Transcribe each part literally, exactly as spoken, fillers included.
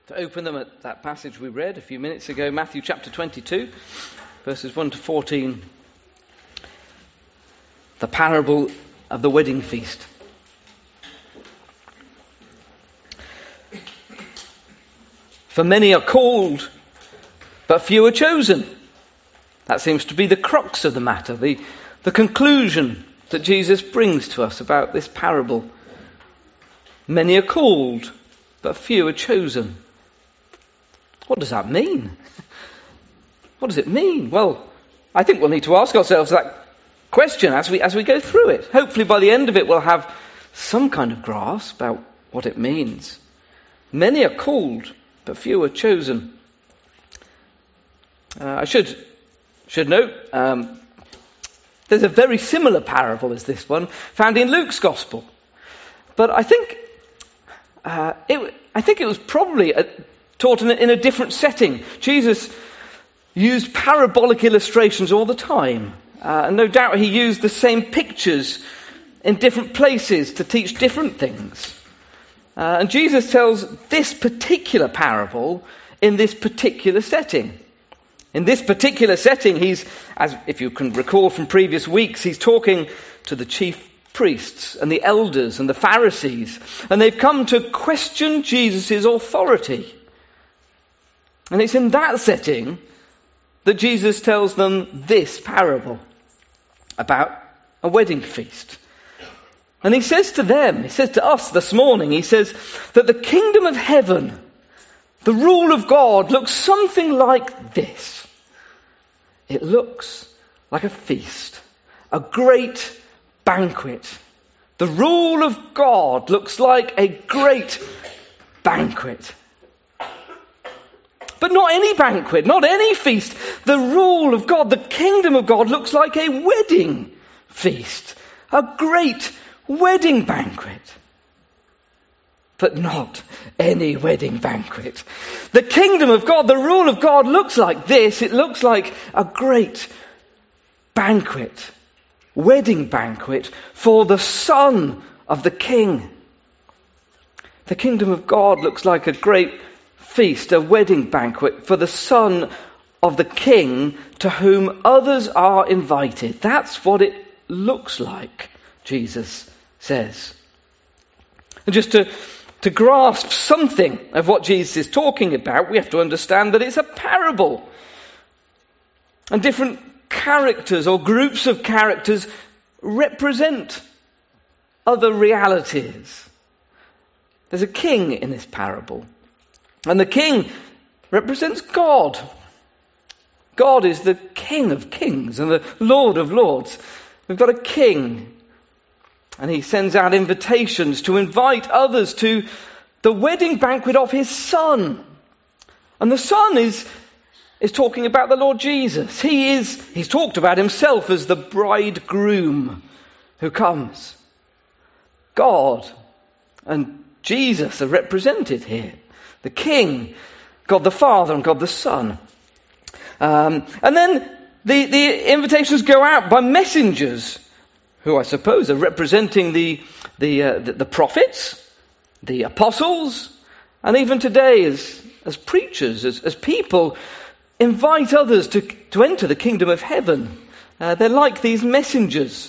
to open them at that passage we read a few minutes ago, Matthew chapter twenty-two, verses one to fourteen. The parable of the wedding feast. For many are called, but few are chosen. That seems to be the crux of the matter, the, the conclusion that Jesus brings to us about this parable. Many are called, but few are chosen. What does that mean? What does it mean? Well, I think we'll need to ask ourselves that question as we as we go through it. Hopefully by the end of it we'll have some kind of grasp about what it means. Many are called, but few are chosen. Uh, I should should note um, there's a very similar parable as this one found in Luke's Gospel, but I think uh, it I think it was probably a, taught in a, in a different setting. Jesus used parabolic illustrations all the time. Uh, and no doubt he used the same pictures in different places to teach different things. Uh, and Jesus tells this particular parable in this particular setting. In this particular setting, he's, as if you can recall from previous weeks, he's talking to the chief priests and the elders and the Pharisees. And they've come to question Jesus' authority. And it's in that setting that Jesus tells them this parable about a wedding feast. And he says to them, he says to us this morning, he says that the kingdom of heaven, the rule of God, looks something like this. It looks like a feast, a great banquet. The rule of God looks like a great banquet. But not any banquet, not any feast. The rule of God, the kingdom of God, looks like a wedding feast. A great wedding banquet. But not any wedding banquet. The kingdom of God, the rule of God looks like this. It looks like a great banquet. Wedding banquet for the son of the king. The kingdom of God looks like a great feast, a wedding banquet for the son of the king to whom others are invited. That's what it looks like, Jesus says. And just to, to grasp something of what Jesus is talking about, we have to understand that it's a parable. And different characters or groups of characters represent other realities. There's a king in this parable. And the king represents God. God is the King of kings and the Lord of lords. We've got a king. And he sends out invitations to invite others to the wedding banquet of his son. And the son is, is talking about the Lord Jesus. He is, he's talked about himself as the bridegroom who comes. God and Jesus are represented here. The King, God the Father and God the Son. Um, and then the, the invitations go out by messengers, who I suppose are representing the, the, uh, the, the prophets, the apostles, and even today as, as preachers, as, as people, invite others to, to enter the kingdom of heaven. Uh, they're like these messengers.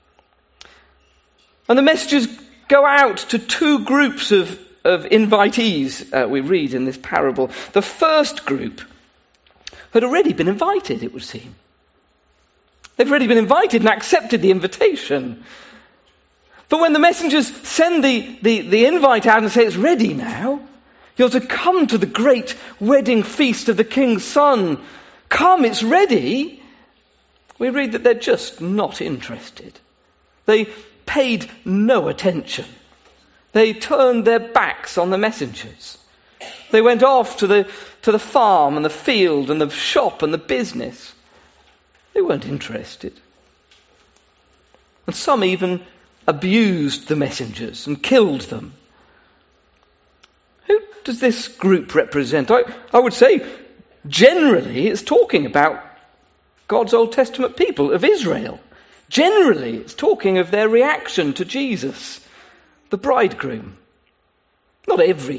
And the messengers go out to two groups of of invitees uh, we read in this parable. The first group had already been invited, it would seem. They've already been invited and accepted the invitation. But when the messengers send the, the, the invite out and say it's ready now, you're to come to the great wedding feast of the king's son. Come, it's ready. We read that they're just not interested. They paid no attention. They turned their backs on the messengers. They went off to the, to the farm and the field and the shop and the business. They weren't interested. And some even abused the messengers and killed them. Who does this group represent? I, I would say generally it's talking about God's Old Testament people of Israel. Generally it's talking of their reaction to Jesus, the bridegroom. Not every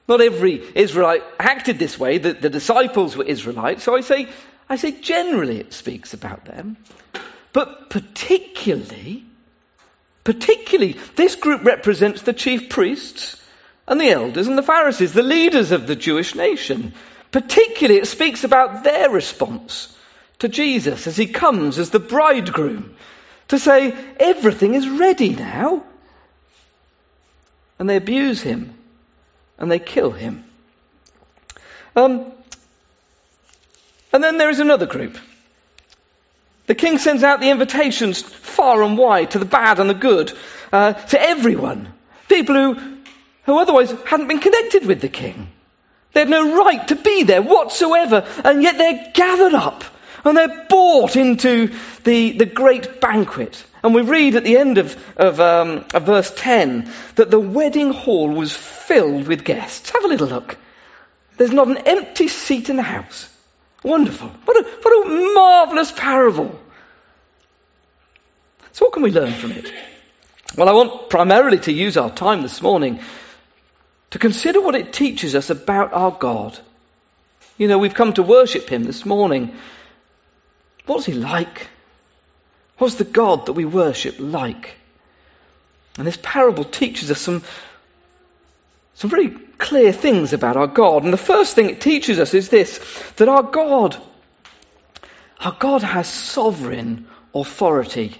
Not every Israelite acted this way. The, the disciples were Israelites. So I say, I say generally it speaks about them. But particularly, particularly, this group represents the chief priests and the elders and the Pharisees, the leaders of the Jewish nation. Particularly, it speaks about their response to Jesus as he comes as the bridegroom to say, everything is ready now. And they abuse him and they kill him. Um, and then there is another group. The king sends out the invitations far and wide to the bad and the good, uh, to everyone. People who, who otherwise hadn't been connected with the king. They had no right to be there whatsoever, and yet they're gathered up and they're brought into the, the great banquet. And we read at the end of, of, um, of verse ten that the wedding hall was filled with guests. Have a little look. There's not an empty seat in the house. Wonderful. What a, what a marvellous parable. So what can we learn from it? Well, I want primarily to use our time this morning to consider what it teaches us about our God. You know, we've come to worship him this morning. What's he like? What's the God that we worship like? And this parable teaches us some, some very clear things about our God. And the first thing it teaches us is this, that our God, our God has sovereign authority.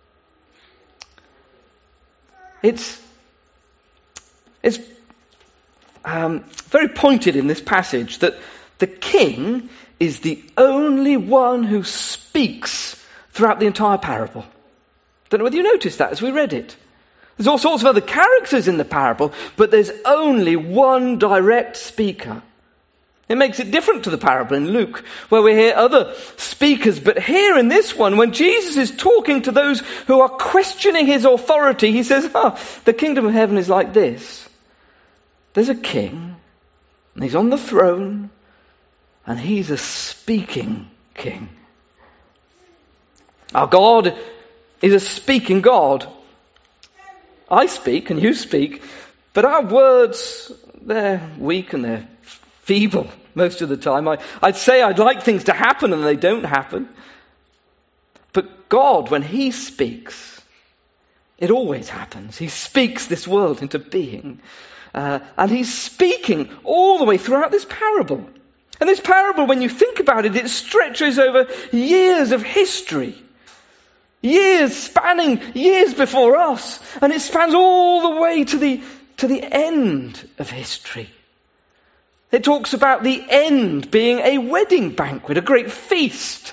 It's, it's um, very pointed in this passage that the king is the only one who speaks throughout the entire parable. Don't know whether you noticed that as we read it. There's all sorts of other characters in the parable, but there's only one direct speaker. It makes it different to the parable in Luke, where we hear other speakers. But here in this one, when Jesus is talking to those who are questioning his authority, he says, oh, the kingdom of heaven is like this. There's a king, and he's on the throne, and he's a speaking king. Our God is a speaking God. I speak and you speak, but our words, they're weak and they're feeble most of the time. I, I'd say I'd like things to happen and they don't happen. But God, when he speaks, it always happens. He speaks this world into being. Uh, and he's speaking all the way throughout this parable. And this parable, when you think about it, it stretches over years of history. Years spanning years before us. And it spans all the way to the, to the end of history. It talks about the end being a wedding banquet, a great feast.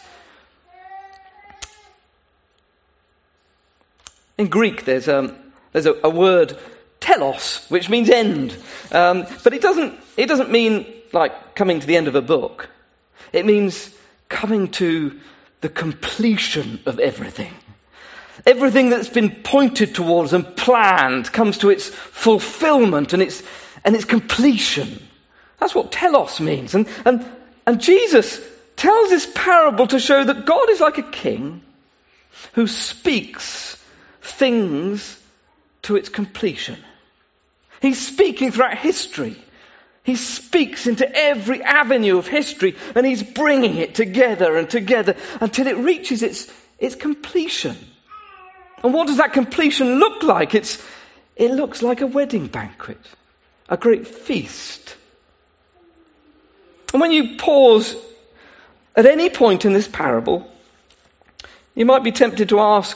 In Greek, there's, um, there's a, a word, telos, which means end. Um, but it doesn't, it doesn't mean like coming to the end of a book. It means coming to the completion of everything. Everything that's been pointed towards and planned comes to its fulfillment and its, and its completion. That's what telos means. And, and, and Jesus tells this parable to show that God is like a king who speaks things to its completion. He's speaking throughout history. He speaks into every avenue of history and he's bringing it together and together until it reaches its, its completion. And what does that completion look like? It's, it looks like a wedding banquet, a great feast. And when you pause at any point in this parable, you might be tempted to ask,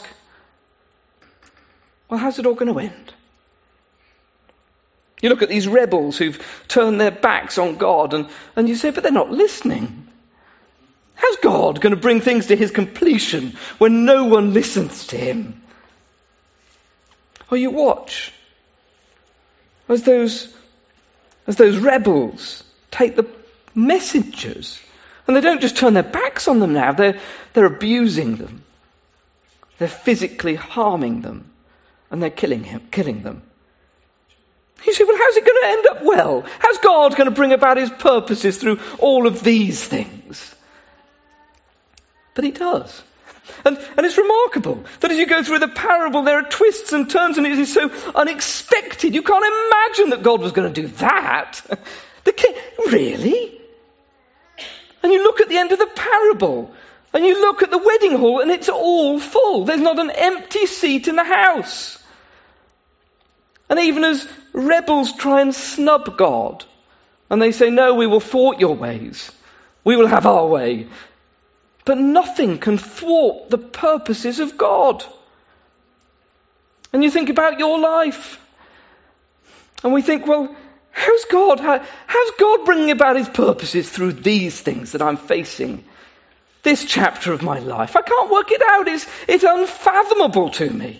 well, how's it all going to end? You look at these rebels who've turned their backs on God and, and you say, but they're not listening. How's God going to bring things to his completion when no one listens to him? Or you watch as those, as those rebels take the messengers and they don't just turn their backs on them now, they're, they're abusing them. They're physically harming them and they're killing him, killing them. You say, well, how's it going to end up well? How's God going to bring about his purposes through all of these things? But he does. And, and it's remarkable that as you go through the parable, there are twists and turns, and it is so unexpected. You can't imagine that God was going to do that. The king, really? And you look at the end of the parable, and you look at the wedding hall, and it's all full. There's not an empty seat in the house. And even as rebels try and snub God, and they say, no, we will thwart your ways. We will have our way. But nothing can thwart the purposes of God. And you think about your life. And we think, well, how's God? How, how's God bringing about his purposes through these things that I'm facing? This chapter of my life. I can't work it out. It's, it's unfathomable to me.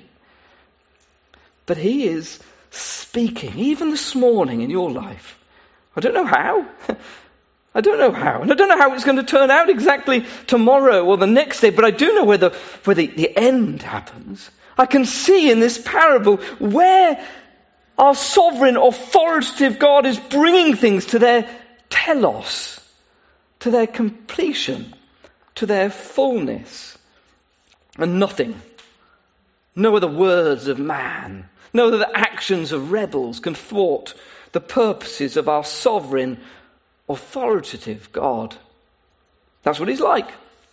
But he is speaking, even this morning in your life. I don't know how. I don't know how. And I don't know how it's going to turn out exactly tomorrow or the next day, but I do know where the, where the, the end happens. I can see in this parable where our sovereign, authoritative God is bringing things to their telos, to their completion, to their fullness. And nothing, no other words of man, no other actions of rebels can thwart the purposes of our sovereign, authoritative God. That's what he's like.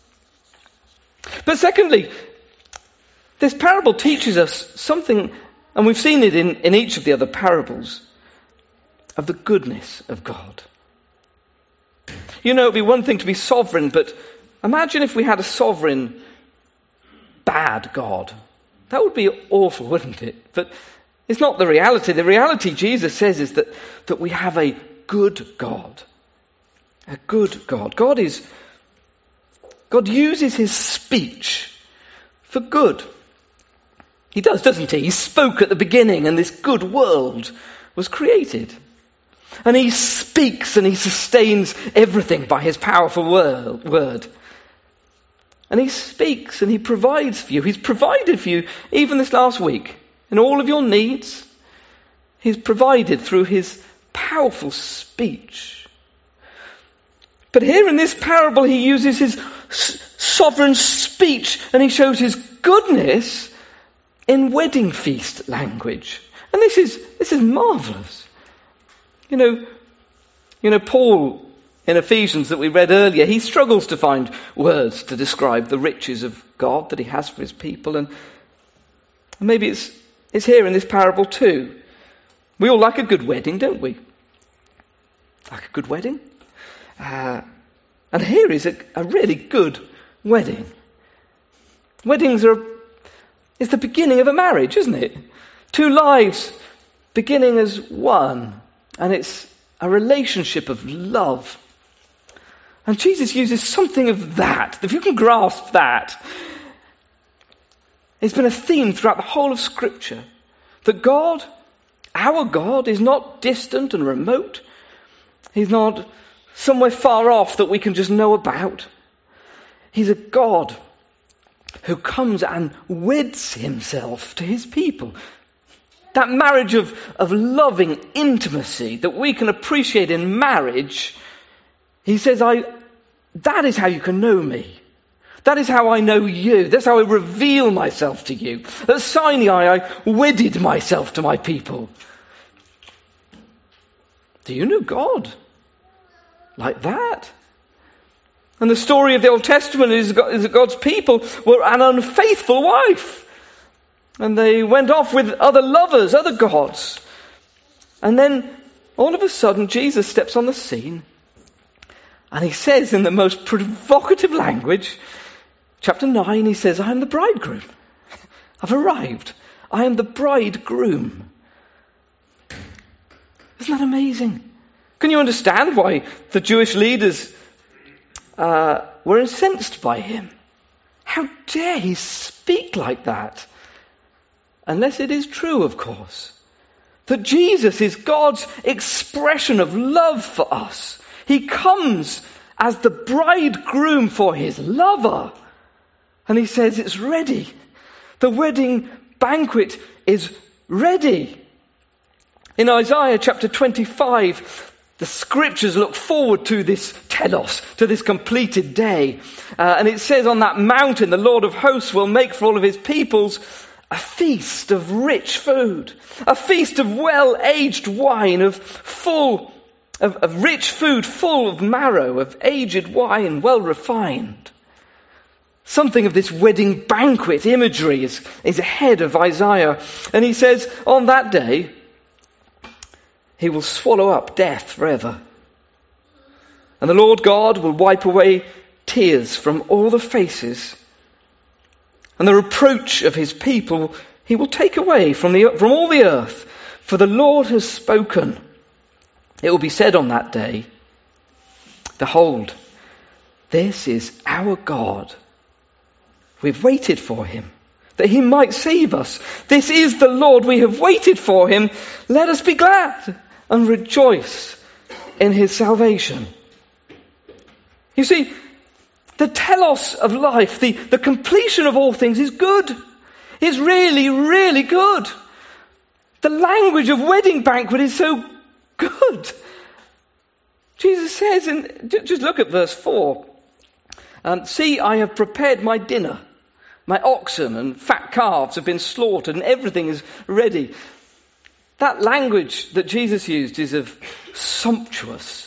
But secondly, this parable teaches us something, and we've seen it in, in each of the other parables, of the goodness of God. You know, it'd be one thing to be sovereign, but imagine if we had a sovereign, bad God. That would be awful, wouldn't it? But it's not the reality. The reality, Jesus says, is that, that we have a good God. A good God. God is, God uses his speech for good. He does, doesn't he? He spoke at the beginning and this good world was created. And he speaks and he sustains everything by his powerful word. And he speaks and he provides for you. He's provided for you even this last week. In all of your needs, he's provided through his powerful speech. But here in this parable, he uses his s- sovereign speech and he shows his goodness in wedding feast language. And this is this is marvelous. You know, you know, Paul in Ephesians that we read earlier, he struggles to find words to describe the riches of God that he has for his people, and maybe it's it's here in this parable too. We all like a good wedding, don't we? Like a good wedding? Uh, and here is a, a really good wedding. Weddings are is the beginning of a marriage, isn't it? Two lives beginning as one, and it's a relationship of love. And Jesus uses something of that. If you can grasp that, it's been a theme throughout the whole of Scripture that God, our God, is not distant and remote. He's not somewhere far off that we can just know about. He's a God who comes and weds himself to his people. That marriage of, of loving intimacy that we can appreciate in marriage, he says, I, that is how you can know me. That is how I know you. That's how I reveal myself to you. At Sinai, I wedded myself to my people. Do you know God like that? And the story of the Old Testament is that God's people were an unfaithful wife. And they went off with other lovers, other gods. And then, all of a sudden, Jesus steps on the scene. And he says in the most provocative language, chapter nine, he says, I am the bridegroom. I've arrived. I am the bridegroom. Isn't that amazing? Can you understand why the Jewish leaders uh, were incensed by him? How dare he speak like that? Unless it is true, of course, that Jesus is God's expression of love for us. He comes as the bridegroom for his lover. And he says it's ready. The wedding banquet is ready. In Isaiah chapter twenty-five, The scriptures look forward to this telos, to this completed day. Uh, and it says on that mountain, the Lord of hosts will make for all of his peoples a feast of rich food, a feast of well-aged wine, of full, of, of rich food full of marrow, of aged wine, well refined. Something of this wedding banquet imagery is, is ahead of Isaiah. And he says, on that day, he will swallow up death forever. And the Lord God will wipe away tears from all the faces. And the reproach of his people he will take away from, the, from all the earth. For the Lord has spoken. It will be said on that day, behold, this is our God. We've waited for him, that he might save us. This is the Lord, we have waited for him. Let us be glad and rejoice in his salvation. You see, the telos of life, the, the completion of all things is good. It's really, really good. The language of wedding banquet is so good. Jesus says, in, just look at verse four. Um, See, I have prepared my dinner. My oxen and fat calves have been slaughtered and everything is ready. That language that Jesus used is of sumptuous,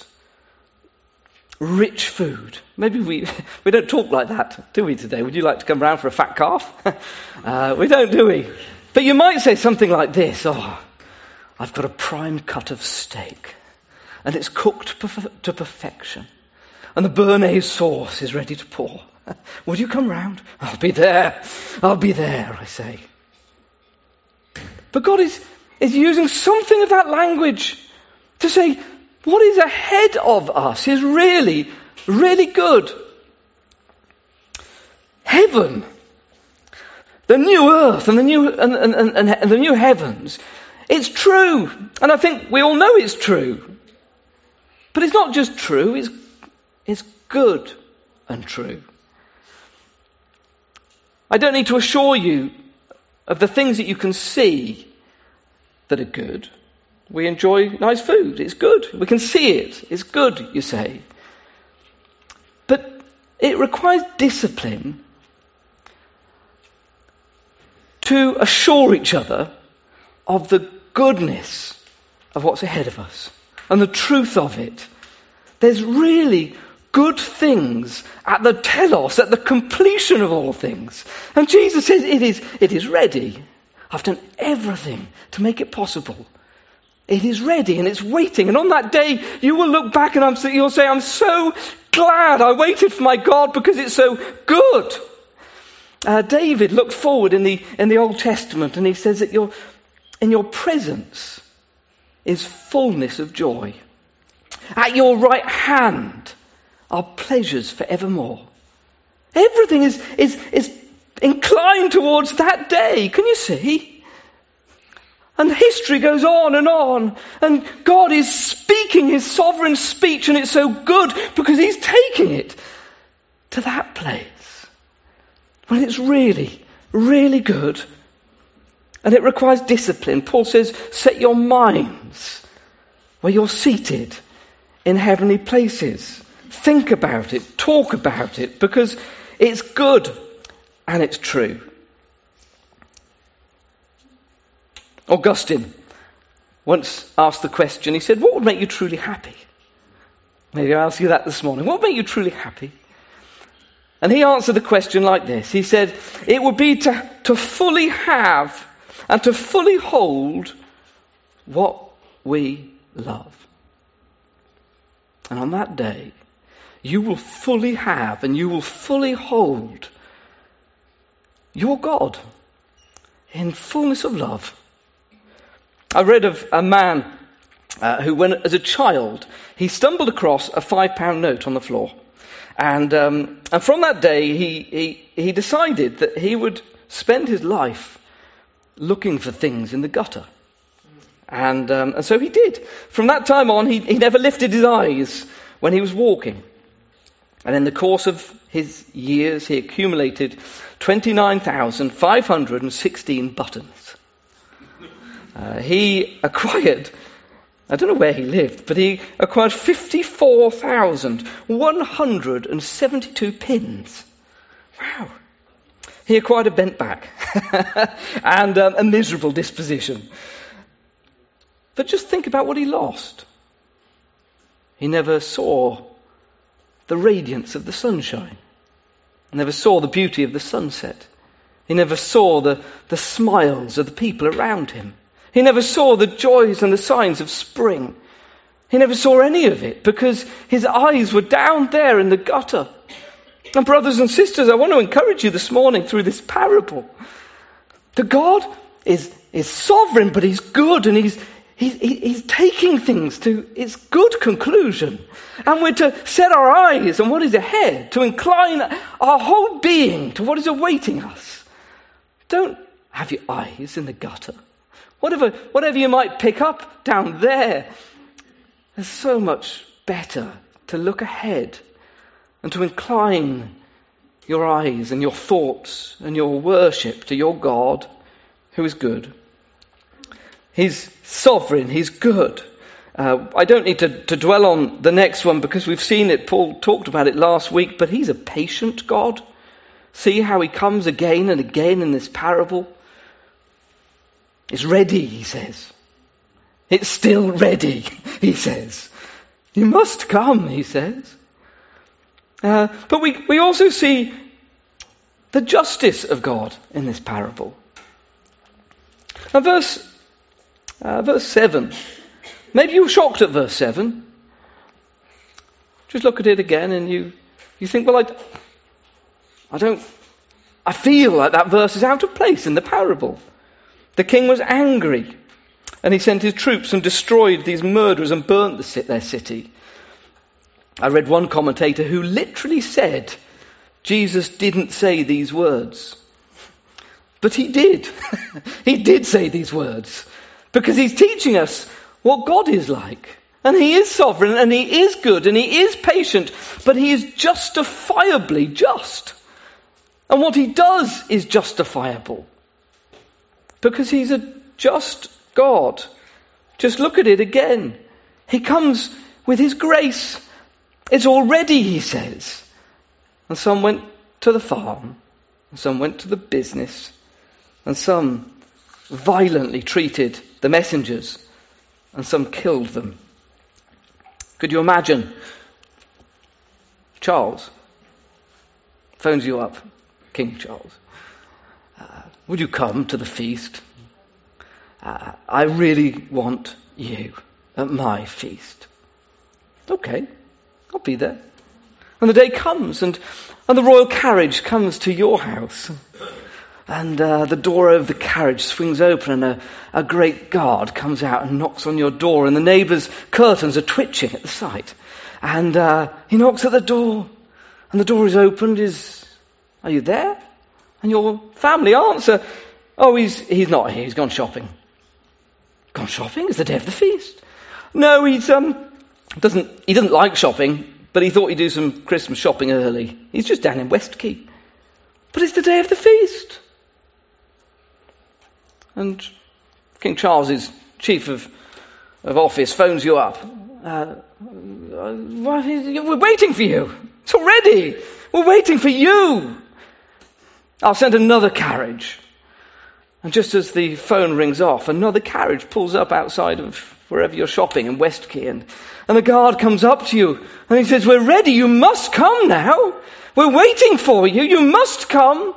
rich food. Maybe we we don't talk like that, do we today? Would you like to come round for a fat calf? uh, we don't, do we? But you might say something like this. Oh, I've got a prime cut of steak and it's cooked perf- to perfection. And the béarnaise sauce is ready to pour. Would you come round? I'll be there. I'll be there, I say. But God is, is using something of that language to say what is ahead of us is really, really good. Heaven, the new earth and the new and, and, and, and the new heavens, it's true. And I think we all know it's true. But it's not just true, it's It's good and true. I don't need to assure you of the things that you can see that are good. We enjoy nice food. It's good. We can see it. It's good, you say. But it requires discipline to assure each other of the goodness of what's ahead of us and the truth of it. There's really good things at the telos, at the completion of all things. And Jesus says it is, it is ready. I've done everything to make it possible. It is ready and it's waiting. And on that day, you will look back and I'm, you'll say, I'm so glad I waited for my God because it's so good. Uh, David looked forward in the, in the Old Testament and he says that your, in your presence is fullness of joy. At your right hand are pleasures forevermore. Everything is, is, is inclined towards that day. Can you see? And history goes on and on. And God is speaking his sovereign speech and it's so good because he's taking it to that place. When it's really, really good. And it requires discipline. Paul says, set your minds where you're seated in heavenly places. Think about it, talk about it, because it's good and it's true. Augustine once asked the question, he said, what would make you truly happy? Maybe I'll ask you that this morning. What would make you truly happy? And he answered the question like this. He said, it would be to, to fully have and to fully hold what we love. And on that day, you will fully have and you will fully hold your God in fullness of love. I read of a man uh, who, when as a child, he stumbled across a five pound note on the floor. And, um, and from that day, he, he, he decided that he would spend his life looking for things in the gutter. And, um, and so he did. From that time on, he, he never lifted his eyes when he was walking. And in the course of his years, he accumulated twenty-nine thousand five hundred sixteen buttons. Uh, he acquired I don't know where he lived, but he acquired fifty-four thousand one hundred seventy-two pins. Wow. He acquired a bent back and um, a miserable disposition. But just think about what he lost. He never saw the radiance of the sunshine. He never saw the beauty of the sunset. He never saw the, the smiles of the people around him. He never saw the joys and the signs of spring. He never saw any of it because his eyes were down there in the gutter. And brothers and sisters, I want to encourage you this morning through this parable. That God is, is sovereign, but he's good, and he's, he's, he's taking things to its good conclusion. And we're to set our eyes on what is ahead, to incline our whole being to what is awaiting us. Don't have your eyes in the gutter. Whatever, whatever you might pick up down there, there's so much better to look ahead and to incline your eyes and your thoughts and your worship to your God, who is good. He's sovereign, he's good. Uh, I don't need to, to dwell on the next one because we've seen it, Paul talked about it last week, but he's a patient God. See how he comes again and again in this parable. It's ready, he says. It's still ready, he says. You must come, he says. Uh, but we, we also see the justice of God in this parable. Now verse, uh, verse seven. Maybe you were shocked at verse seven. Just look at it again and you, you think, well, I, I don't, I feel like that verse is out of place in the parable. The king was angry and he sent his troops and destroyed these murderers and burnt the, their city. I read one commentator who literally said, Jesus didn't say these words. But he did. He did say these words. Because he's teaching us what God is like. And he is sovereign and he is good and he is patient. But he is justifiably just. And what he does is justifiable. Because he's a just God. Just look at it again. He comes with his grace. It's already, he says. And some went to the farm, and some went to the business, and some violently treated the messengers, and some killed them. Could you imagine? Charles phones you up, King Charles. Uh, would you come to the feast? Uh, I really want you at my feast. Okay. I'll be there. And the day comes and, and the royal carriage comes to your house. And uh, the door of the carriage swings open and a, a great guard comes out and knocks on your door and the neighbours' curtains are twitching at the sight. And uh, he knocks at the door and the door is opened. Is, are you there? And your family answer, oh, he's, he's not here. He's gone shopping. Gone shopping? It's the day of the feast. No, he's... um. Doesn't he doesn't like shopping, but he thought he'd do some Christmas shopping early. He's just down in Westquay. But it's the day of the feast. And King Charles's chief of, of office phones you up. Uh, we're waiting for you. It's already. We're waiting for you. I'll send another carriage. And just as the phone rings off, another carriage pulls up outside of wherever you're shopping in Westquay, and, and the guard comes up to you and he says, we're ready, you must come now. We're waiting for you, you must come.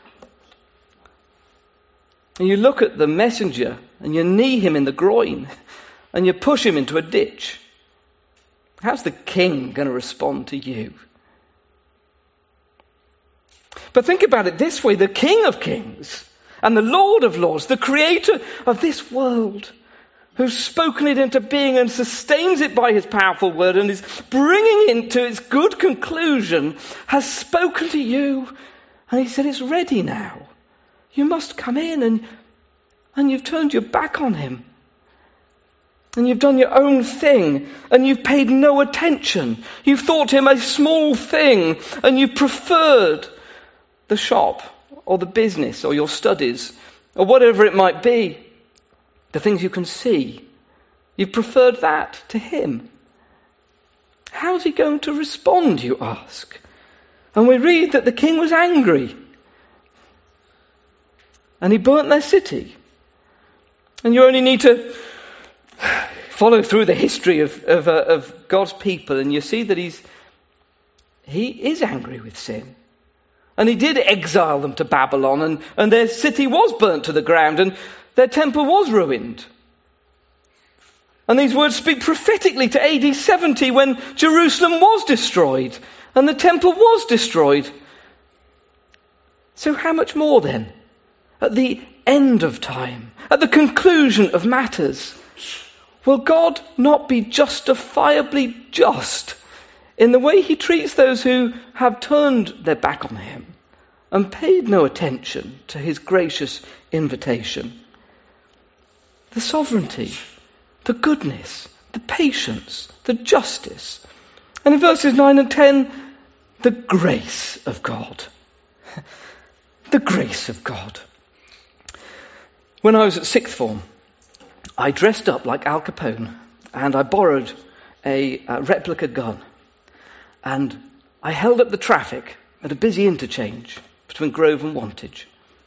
And you look at the messenger and you knee him in the groin and you push him into a ditch. How's the king going to respond to you? But think about it this way, the King of Kings and the Lord of Lords, the creator of this world, who's spoken it into being and sustains it by his powerful word and is bringing it to its good conclusion, has spoken to you. And he said, it's ready now. You must come in. And, and you've turned your back on him. And you've done your own thing. And you've paid no attention. You've thought him a small thing. And you've preferred the shop or the business or your studies or whatever it might be. The things you can see You preferred that to him. How's he going to respond, you ask? And we read that the king was angry. And he burnt their city. And you only need to follow through the history of, of, uh, of God's people, and you see that he's he is angry with sin. And he did exile them to Babylon, and, and their city was burnt to the ground, and their temple was ruined. And these words speak prophetically to A D seventy, when Jerusalem was destroyed, and the temple was destroyed. So how much more then? At the end of time, at the conclusion of matters, will God not be justifiably just in the way he treats those who have turned their back on him and paid no attention to his gracious invitation? The sovereignty, the goodness, the patience, the justice. And in verses nine and ten, the grace of God. The grace of God. When I was at sixth form, I dressed up like Al Capone and I borrowed a, a replica gun. And I held up the traffic at a busy interchange between Grove and Wantage.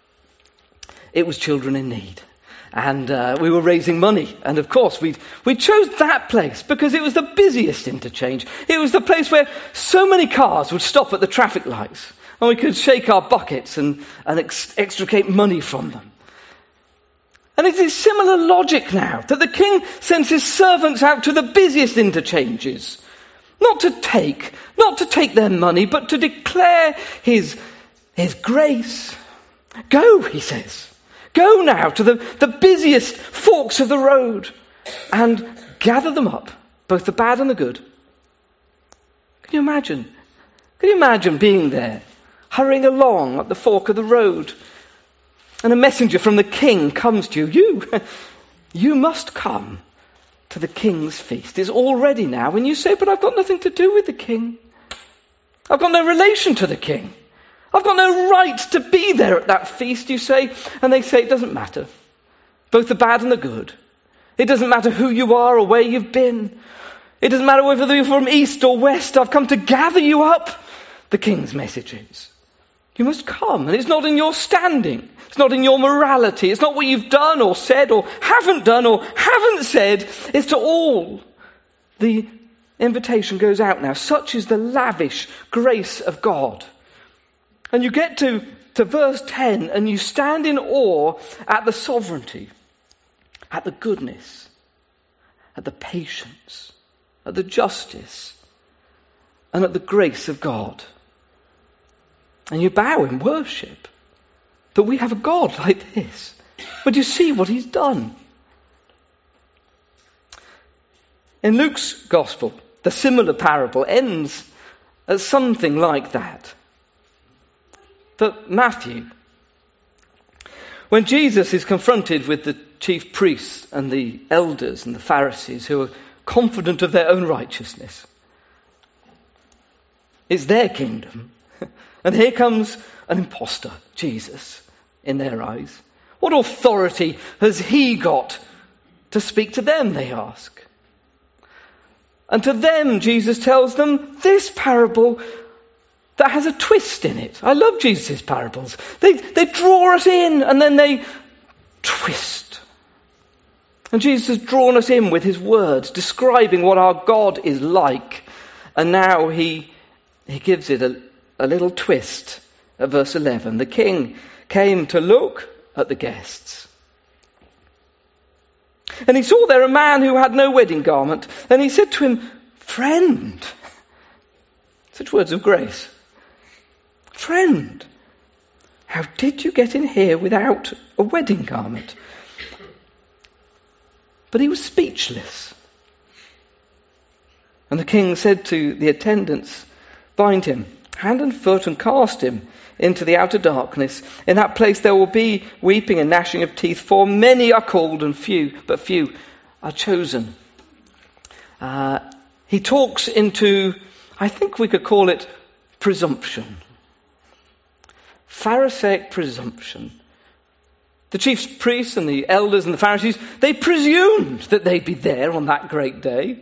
It was children in need. And uh, we were raising money. And of course, we we chose that place because it was the busiest interchange. It was the place where so many cars would stop at the traffic lights. And we could shake our buckets and, and ex- extricate money from them. And it is similar logic now, that the king sends his servants out to the busiest interchanges. Not to take, not to take their money, but to declare his, his grace. Go, he says. Go now to the, the busiest forks of the road and gather them up, both the bad and the good. Can you imagine? Can you imagine being there, hurrying along up the fork of the road, and a messenger from the king comes to you? You, you must come to the king's feast. It's all ready now. And you say, but I've got nothing to do with the king. I've got no relation to the king. I've got no right to be there at that feast, you say. And they say, it doesn't matter. Both the bad and the good. It doesn't matter who you are or where you've been. It doesn't matter whether you're from east or west. I've come to gather you up. The king's message is, you must come. And it's not in your standing. It's not in your morality. It's not what you've done or said or haven't done or haven't said. It's to all. The invitation goes out now. Such is the lavish grace of God. And you get to, to verse ten and you stand in awe at the sovereignty, at the goodness, at the patience, at the justice, and at the grace of God. And you bow in worship that we have a God like this. But you see what he's done. In Luke's gospel, the similar parable ends as something like that. But Matthew, when Jesus is confronted with the chief priests and the elders and the Pharisees who are confident of their own righteousness, it's their kingdom. And here comes an imposter, Jesus, in their eyes. What authority has he got to speak to them, they ask. And to them, Jesus tells them this parable that has a twist in it. I love Jesus' parables. They, they draw us in and then they twist. And Jesus has drawn us in with his words, describing what our God is like. And now he, he gives it a A little twist at verse eleven. The king came to look at the guests. And he saw there a man who had no wedding garment. And he said to him, friend. Such words of grace. Friend, how did you get in here without a wedding garment? But he was speechless. And the king said to the attendants, bind him hand and foot and cast him into the outer darkness. In that place there will be weeping and gnashing of teeth, for many are called and few, but few are chosen. Uh, he talks into, I think we could call it presumption. Pharisaic presumption. The chief priests and the elders and the Pharisees, they presumed that they'd be there on that great day.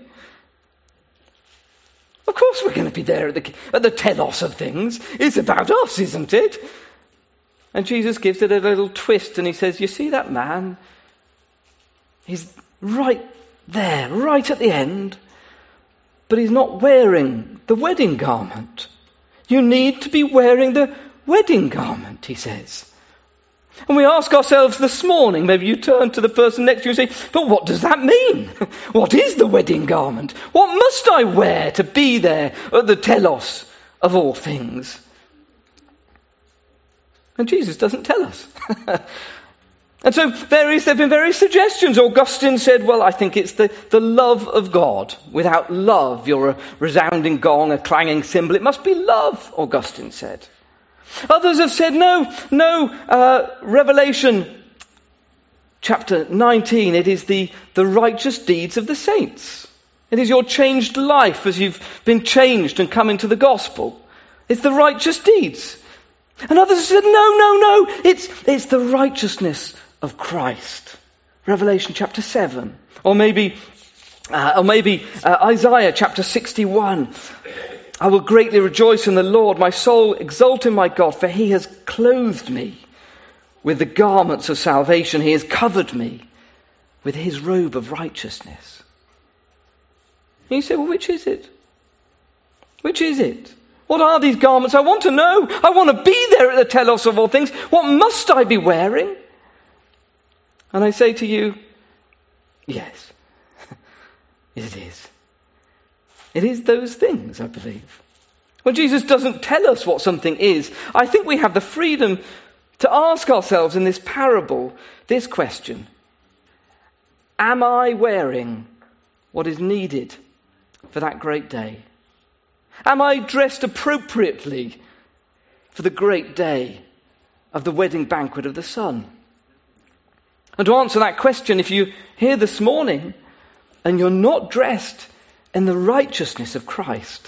Of course we're going to be there at the, at the telos of things. It's about us, isn't it? And Jesus gives it a little twist and he says, you see that man? He's right there, right at the end, but he's not wearing the wedding garment. You need to be wearing the wedding garment, he says. And we ask ourselves this morning, maybe you turn to the person next to you and say, but what does that mean? What is the wedding garment? What must I wear to be there at the telos of all things? And Jesus doesn't tell us. And so various, there have been various suggestions. Augustine said, well, I think it's the, the love of God. Without love, you're a resounding gong, a clanging cymbal. It must be love, Augustine said. Others have said, no, no, uh, Revelation chapter nineteen, it is the, the righteous deeds of the saints. It is your changed life as you've been changed and come into the gospel. It's the righteous deeds. And others have said, no, no, no, it's, it's the righteousness of Christ. Revelation chapter seven. Or maybe, uh, or maybe uh, Isaiah chapter sixty-one. I will greatly rejoice in the Lord. My soul exult in my God, for he has clothed me with the garments of salvation. He has covered me with his robe of righteousness. And you say, well, which is it? Which is it? What are these garments? I want to know. I want to be there at the telos of all things. What must I be wearing? And I say to you, yes, it is. It is those things, I believe. When Jesus doesn't tell us what something is, I think we have the freedom to ask ourselves in this parable this question. Am I wearing what is needed for that great day? Am I dressed appropriately for the great day of the wedding banquet of the Son? And to answer that question, if you're here this morning and you're not dressed in the righteousness of Christ,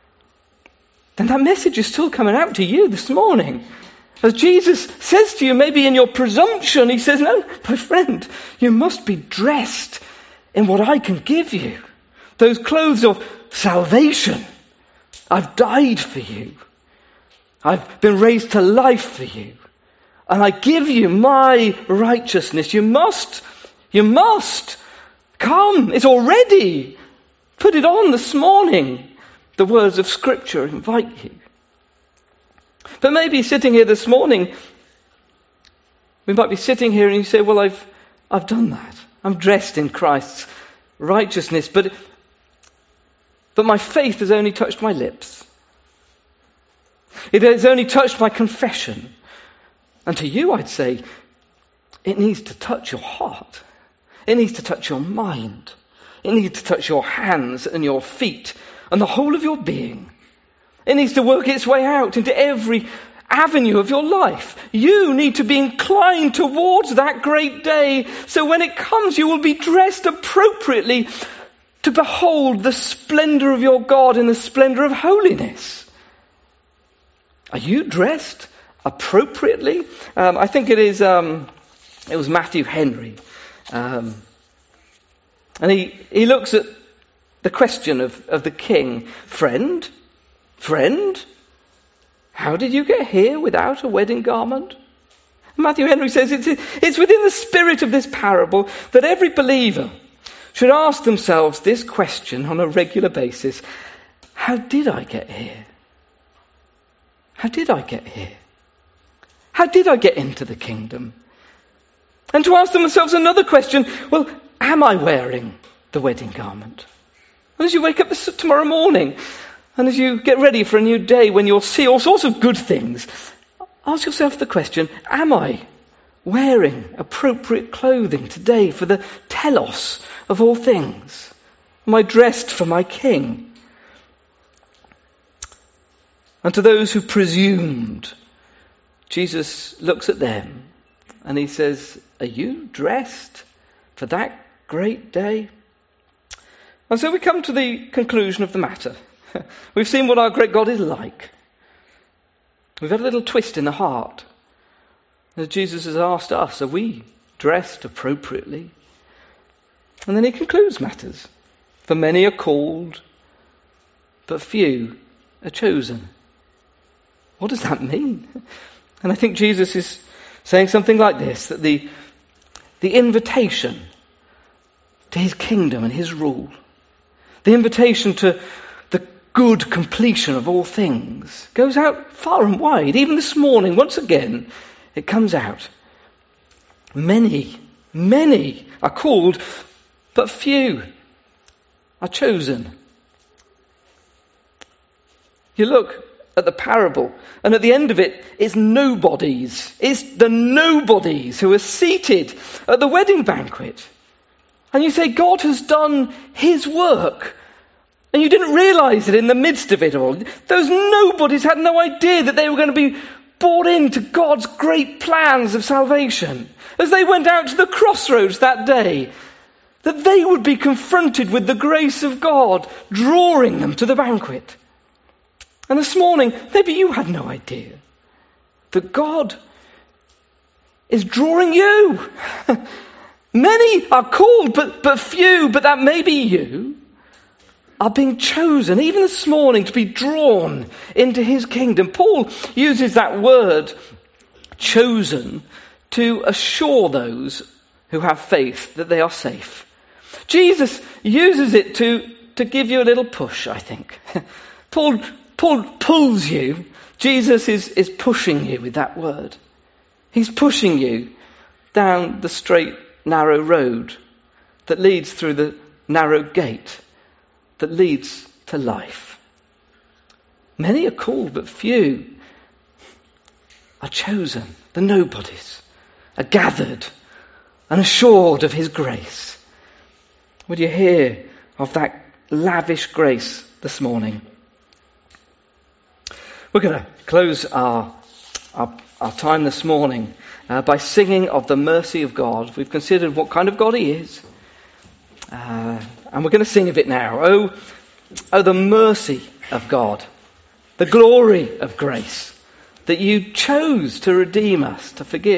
then that message is still coming out to you this morning. As Jesus says to you, maybe in your presumption, he says, no, my friend, you must be dressed in what I can give you. Those clothes of salvation. I've died for you. I've been raised to life for you. And I give you my righteousness. You must, you must come. It's already. Put it on this morning. The words of Scripture invite you. But maybe sitting here this morning, we might be sitting here and you say, well, I've, I've done that. I'm dressed in Christ's righteousness, but, but my faith has only touched my lips. It has only touched my confession. And to you, I'd say, it needs to touch your heart. It needs to touch your mind. It needs to touch your hands and your feet and the whole of your being. It needs to work its way out into every avenue of your life. You need to be inclined towards that great day, so when it comes you will be dressed appropriately to behold the splendor of your God in the splendor of holiness. Are you dressed appropriately? Um, I think it is. Um, it was Matthew Henry, um, and he he looks at the question of of the king. Friend, friend, how did you get here without a wedding garment? Matthew Henry says it's it's within the spirit of this parable that every believer should ask themselves this question on a regular basis: how did I get here? How did I get here? How did I get into the kingdom? And to ask themselves another question, well, am I wearing the wedding garment? And as you wake up this, tomorrow morning, and as you get ready for a new day when you'll see all sorts of good things, ask yourself the question, am I wearing appropriate clothing today for the telos of all things? Am I dressed for my king? And to those who presumed, Jesus looks at them and he says, are you dressed for that great day? And so we come to the conclusion of the matter. We've seen what our great God is like. We've had a little twist in the heart. As Jesus has asked us, are we dressed appropriately? And then he concludes matters. For many are called, but few are chosen. What does that mean? And I think Jesus is saying something like this, that the, the invitation to his kingdom and his rule, the invitation to the good completion of all things, goes out far and wide. Even this morning, once again, it comes out. Many, many are called, but few are chosen. You look at the parable, and at the end of it, it's nobodies. It's the nobodies who are seated at the wedding banquet. And you say, God has done his work. And you didn't realize it in the midst of it all. Those nobodies had no idea that they were going to be brought into God's great plans of salvation. As they went out to the crossroads that day, that they would be confronted with the grace of God, drawing them to the banquet. And this morning, maybe you had no idea that God is drawing you. Many are called, but, but few, but that may be you, are being chosen, even this morning, to be drawn into his kingdom. Paul uses that word, chosen, to assure those who have faith that they are safe. Jesus uses it to, to give you a little push, I think. Paul, Paul pulls you. Jesus is, is pushing you with that word. He's pushing you down the straight, narrow road that leads through the narrow gate that leads to life. Many are called, but few are chosen. The nobodies are gathered and assured of his grace. Would you hear of that lavish grace this morning? We're going to close our, our, our time this morning uh, by singing of the mercy of God. We've considered what kind of God he is. Uh, and we're going to sing of it now. Oh, oh, the mercy of God, the glory of grace, that you chose to redeem us, to forgive.